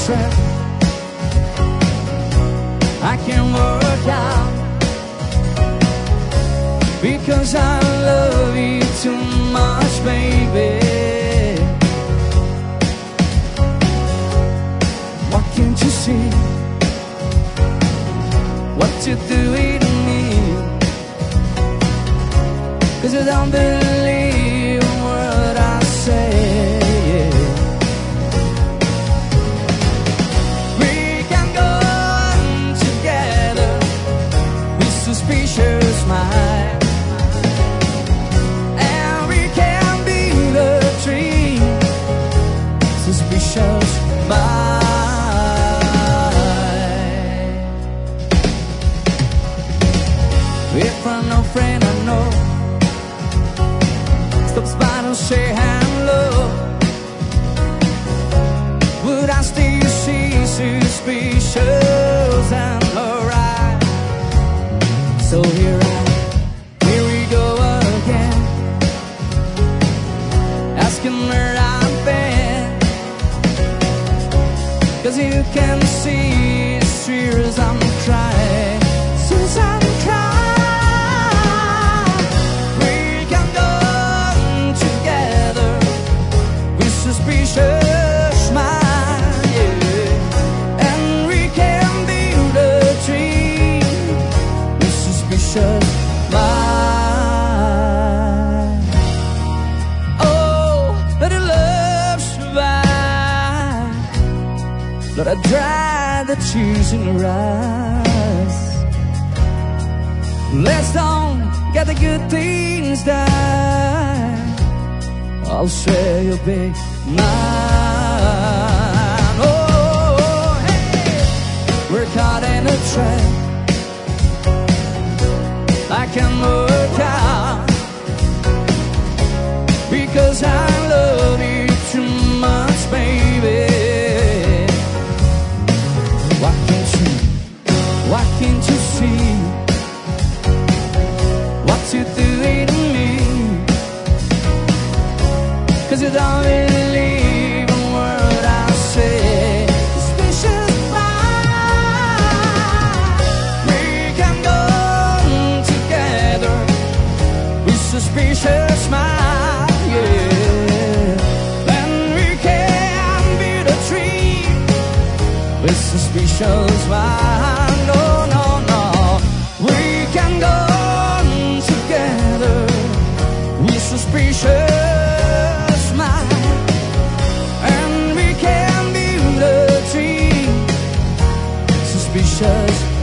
trap I can't work out, because I love you too much, baby. Why can't you see what you're doing to me? 'Cause you don't believe what I say. We can go on together with suspicious mind, and we can be the tree, suspicious mind. If I'm no friend I know stops by to say hello, would I still see suspicious and alright? So here we go again, asking where I've been, 'cause you can see it's tears I'm crying, since I'm crying. Suspicious mind, yeah. And we can build a tree with suspicious mind. Oh, let the love survive, let I dry the tears in your eyes. Let's don't get the good things done. I'll say you'll be mine. Oh, hey, we're caught in a trap I can't work out, because I love you too much, baby. Why can't you see what you're doing to me? 'Cause you don't believe in what I say. Suspicious mind. We can go on together with suspicious mind, yeah. And we can build a tree with suspicious mind. No, no, no. We can go on together with suspicious, and we can build a tree, suspicious.